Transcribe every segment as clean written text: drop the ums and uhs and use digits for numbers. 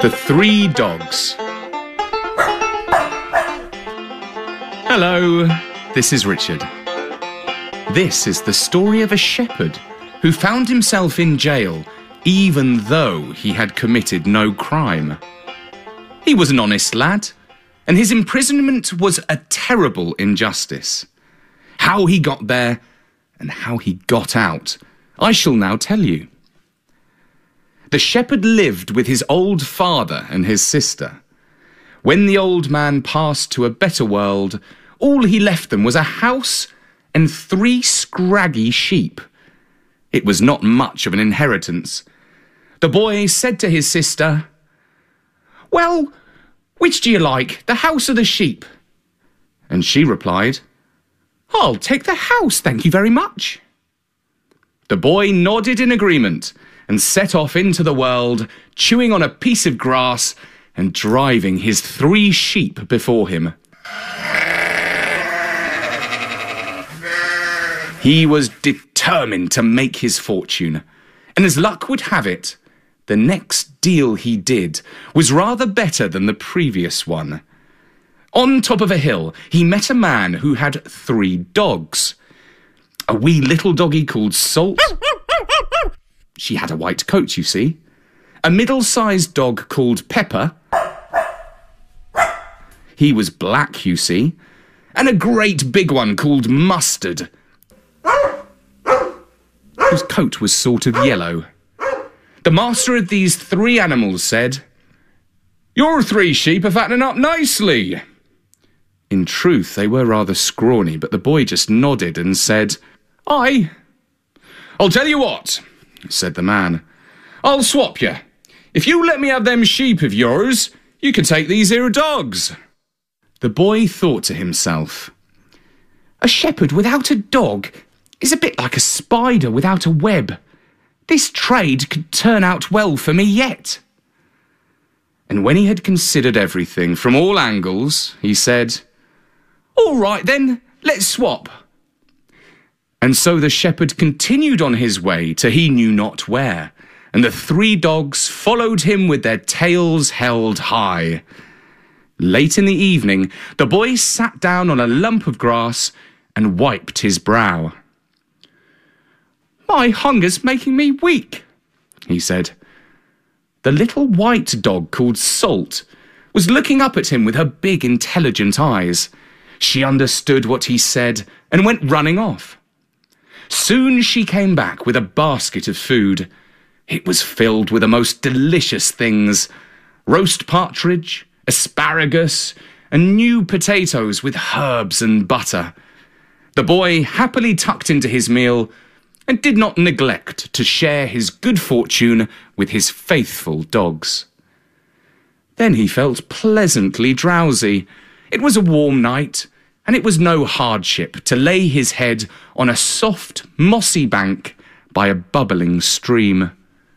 The Three Dogs. Hello, this is Richard. This is the story of a shepherd who found himself in jail even though he had committed no crime. He was an honest lad, and his imprisonment was a terrible injustice. How he got there and how he got out, I shall now tell you. The shepherd lived with his old father and his sister. When the old man passed to a better world, all he left them was a house and 3 scraggy sheep. It was not much of an inheritance. The boy said to his sister, "Well, which do you like, the house or the sheep?" And she replied, "I'll take the house, thank you very much." The boy nodded in agreement and set off into the world, chewing on a piece of grass and driving his 3 sheep before him. He was determined to make his fortune, and as luck would have it, the next deal he did was rather better than the previous one. On top of a hill, he met a man who had 3 dogs. A wee little doggy called Salt. She had a white coat, you see. A middle-sized dog called Pepper. He was black, you see. And a great big one called Mustard, whose coat was sort of yellow. The master of these 3 animals said, "Your 3 sheep are fattening up nicely." In truth, they were rather scrawny, but the boy just nodded and said, "Aye." "I'll tell you what," said the man. "I'll swap you. If you let me have them sheep of yours, you can take these here dogs." The boy thought to himself, "A shepherd without a dog is a bit like a spider without a web. This trade could turn out well for me yet." And when he had considered everything from all angles, he said, "All right then, let's swap." And so the shepherd continued on his way to he knew not where, and the 3 dogs followed him with their tails held high. Late in the evening, the boy sat down on a lump of grass and wiped his brow. "My hunger's making me weak," he said. The little white dog called Salt was looking up at him with her big, intelligent eyes. She understood what he said and went running off. Soon she came back with a basket of food. It was filled with the most delicious things: roast partridge, asparagus, and new potatoes with herbs and butter. The boy happily tucked into his meal and did not neglect to share his good fortune with his faithful dogs. Then he felt pleasantly drowsy. It was a warm night, and it was no hardship to lay his head on a soft, mossy bank by a bubbling stream.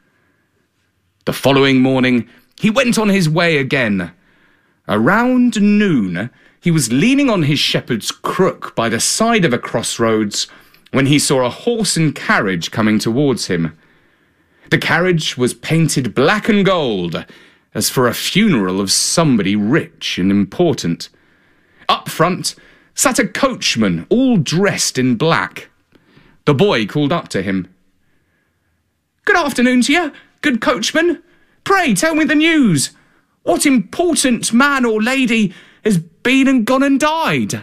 The following morning, he went on his way again. Around noon, he was leaning on his shepherd's crook by the side of a crossroads when he saw a horse and carriage coming towards him. The carriage was painted black and gold, as for a funeral of somebody rich and important. Up front sat a coachman, all dressed in black. The boy called up to him. "Good afternoon to you, good coachman. Pray tell me the news. What important man or lady has been and gone and died?"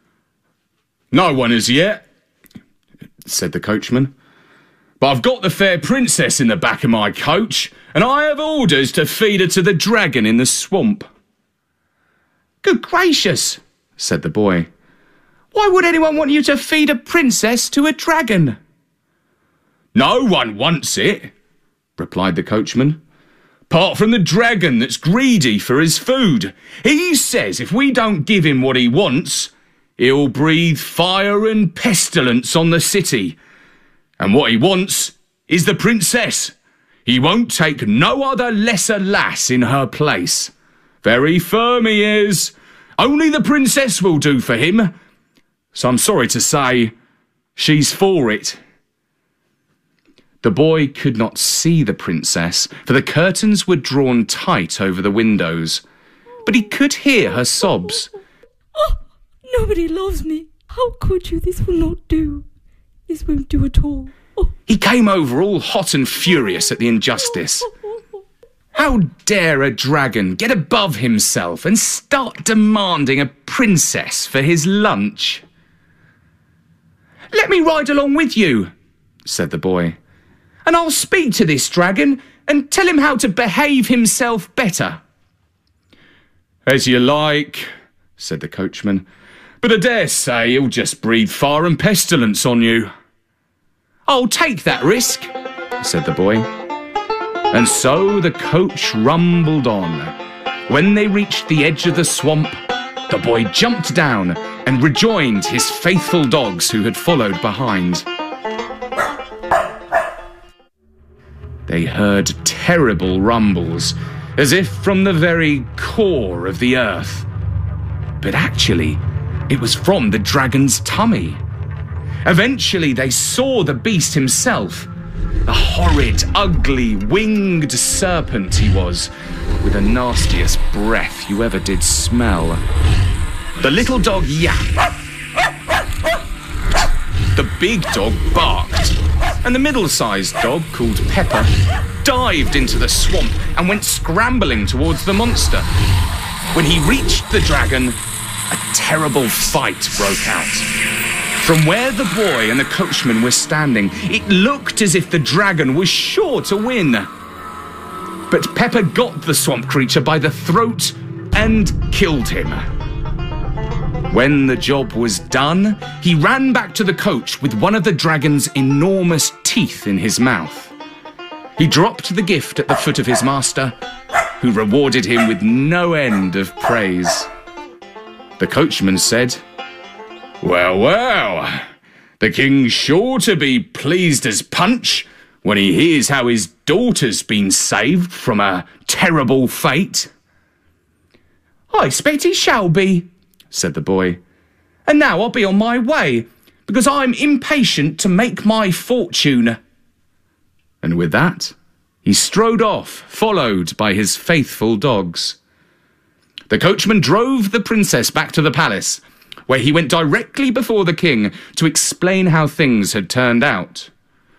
"No one as yet," said the coachman. "But I've got the fair princess in the back of my coach, and I have orders to feed her to the dragon in the swamp." "Good gracious," said the boy. "Why would anyone want you to feed a princess to a dragon?" "No one wants it," replied the coachman, "apart from the dragon that's greedy for his food. He says if we don't give him what he wants, he'll breathe fire and pestilence on the city. And what he wants is the princess. He won't take no other lesser lass in her place. Very firm he is. Only the princess will do for him. So I'm sorry to say, she's for it." The boy could not see the princess, for the curtains were drawn tight over the windows, but he could hear her sobs. Oh, nobody loves me. How could you? This will not do. This won't do at all. Oh. He came over all hot and furious at the injustice. How dare a dragon get above himself and start demanding a princess for his lunch? "Let me ride along with you," said the boy, "and I'll speak to this dragon and tell him how to behave himself better." "As you like," said the coachman, "but I dare say he'll just breathe fire and pestilence on you." "I'll take that risk," said the boy. And so the coach rumbled on. When they reached the edge of the swamp, the boy jumped down and rejoined his faithful dogs who had followed behind. They heard terrible rumbles, as if from the very core of the earth. But actually, it was from the dragon's tummy. Eventually, they saw the beast himself. A horrid, ugly, winged serpent he was, with the nastiest breath you ever did smell. The little dog yapped. The big dog barked. And the middle-sized dog, called Pepper, dived into the swamp and went scrambling towards the monster. When he reached the dragon, a terrible fight broke out. From where the boy and the coachman were standing, it looked as if the dragon was sure to win. But Pepper got the swamp creature by the throat and killed him. When the job was done, he ran back to the coach with one of the dragon's enormous teeth in his mouth. He dropped the gift at the foot of his master, who rewarded him with no end of praise. The coachman said, "Well, well, the king's sure to be pleased as punch when he hears how his daughter's been saved from a terrible fate." "I expect he shall be," said the boy. "And now I'll be on my way, because I'm impatient to make my fortune." And with that, he strode off, followed by his faithful dogs. The coachman drove the princess back to the palace, where he went directly before the king to explain how things had turned out.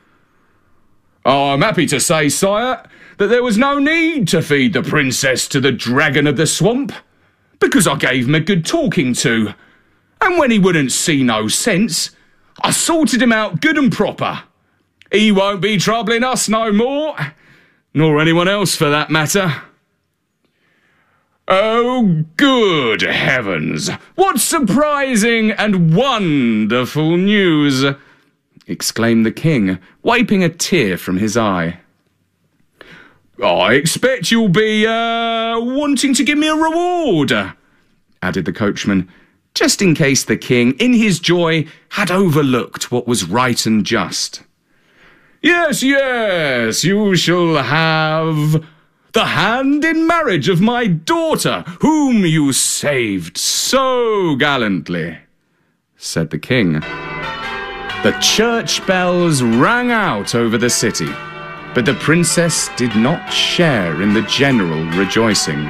"I'm happy to say, sire, that there was no need to feed the princess to the dragon of the swamp, because I gave him a good talking to, and when he wouldn't see no sense, I sorted him out good and proper. He won't be troubling us no more, nor anyone else for that matter." "Oh, good heavens! What surprising and wonderful news!" exclaimed the king, wiping a tear from his eye. "I expect you'll be, wanting to give me a reward," added the coachman, just in case the king, in his joy, had overlooked what was right and just. Yes, you shall have the hand in marriage of my daughter, whom you saved so gallantly," said the king. The church bells rang out over the city, but the princess did not share in the general rejoicing.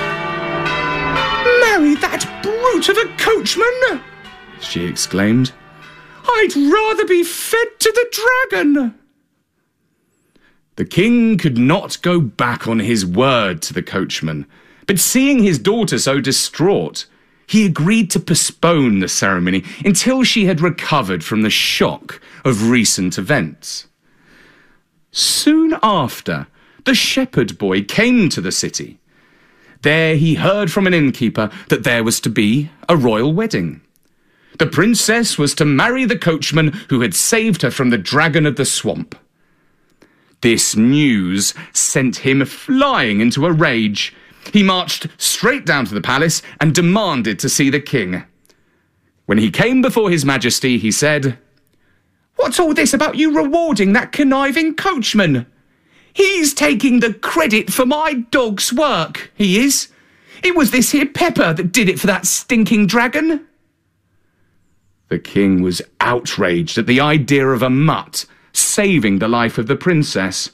"Marry that brute of a coachman!" she exclaimed. "I'd rather be fed to the dragon." The king could not go back on his word to the coachman, but seeing his daughter so distraught, he agreed to postpone the ceremony until she had recovered from the shock of recent events. Soon after, the shepherd boy came to the city. There he heard from an innkeeper that there was to be a royal wedding. The princess was to marry the coachman who had saved her from the dragon of the swamp. This news sent him flying into a rage. He marched straight down to the palace and demanded to see the king. When he came before his majesty, he said, "What's all this about you rewarding that conniving coachman? He's taking the credit for my dog's work, he is. It was this here Pepper that did it for that stinking dragon." The king was outraged at the idea of a mutt saving the life of the princess.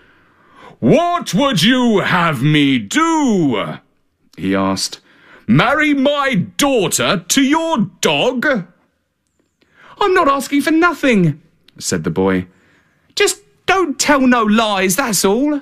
"What would you have me do?" he asked. "Marry my daughter to your dog?" "I'm not asking for nothing," said the boy. "Just don't tell no lies, that's all."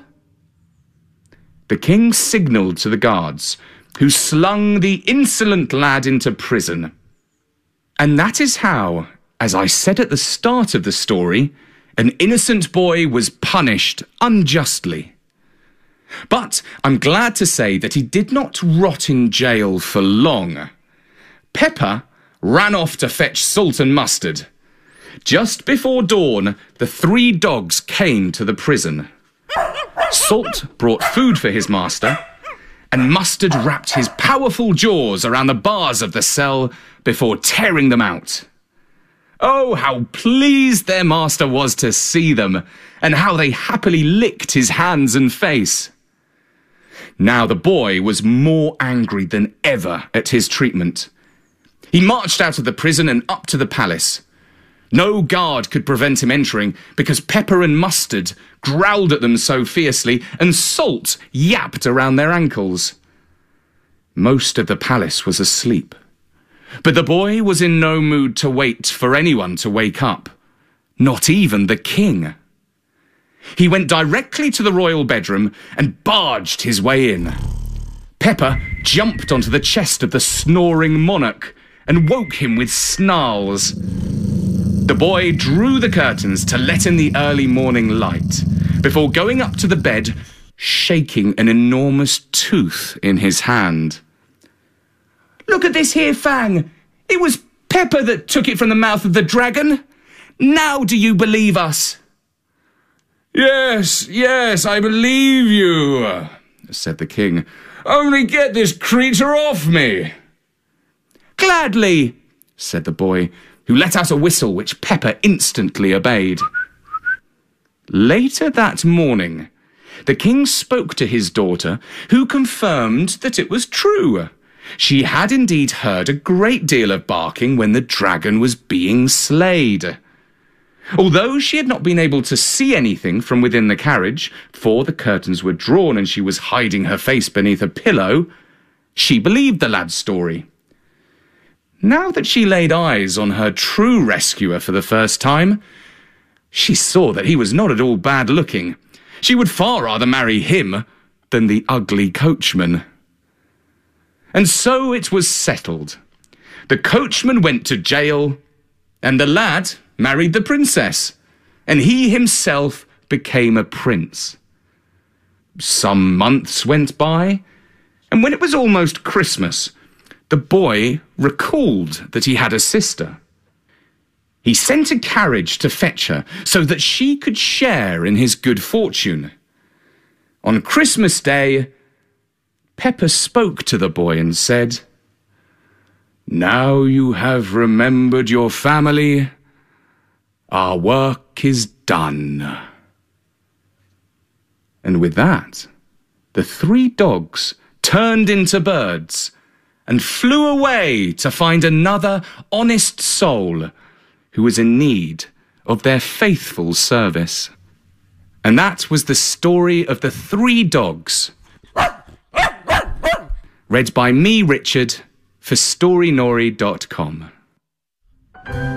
The king signalled to the guards, who slung the insolent lad into prison. And that is how, as I said at the start of the story, an innocent boy was punished unjustly. But I'm glad to say that he did not rot in jail for long. Pepper ran off to fetch salt and mustard. Just before dawn, the 3 dogs came to the prison. Salt brought food for his master, and Mustard wrapped his powerful jaws around the bars of the cell before tearing them out. Oh, how pleased their master was to see them, and how they happily licked his hands and face. Now the boy was more angry than ever at his treatment. He marched out of the prison and up to the palace. No guard could prevent him entering because Pepper and Mustard growled at them so fiercely and Salt yapped around their ankles. Most of the palace was asleep, but the boy was in no mood to wait for anyone to wake up, not even the king. He went directly to the royal bedroom and barged his way in. Pepper jumped onto the chest of the snoring monarch and woke him with snarls. The boy drew the curtains to let in the early morning light before going up to the bed, shaking an enormous tooth in his hand. "Look at this here, Fang. It was Pepper that took it from the mouth of the dragon. Now do you believe us?" Yes, I believe you," said the king. "Only get this creature off me." "Gladly," said the boy, who let out a whistle which Pepper instantly obeyed. Later that morning, the king spoke to his daughter, who confirmed that it was true. She had indeed heard a great deal of barking when the dragon was being slayed. Although she had not been able to see anything from within the carriage, for the curtains were drawn and she was hiding her face beneath a pillow, she believed the lad's story. Now that she laid eyes on her true rescuer for the first time, she saw that he was not at all bad looking. She would far rather marry him than the ugly coachman. And so it was settled. The coachman went to jail, and the lad married the princess, and he himself became a prince. Some months went by, and when it was almost Christmas, the boy recalled that he had a sister. He sent a carriage to fetch her so that she could share in his good fortune. On Christmas Day, Pepper spoke to the boy and said, "Now you have remembered your family, our work is done." And with that, the 3 dogs turned into birds and flew away to find another honest soul who was in need of their faithful service. And that was the story of the 3 dogs. Read by me, Richard, for StoryNori.com.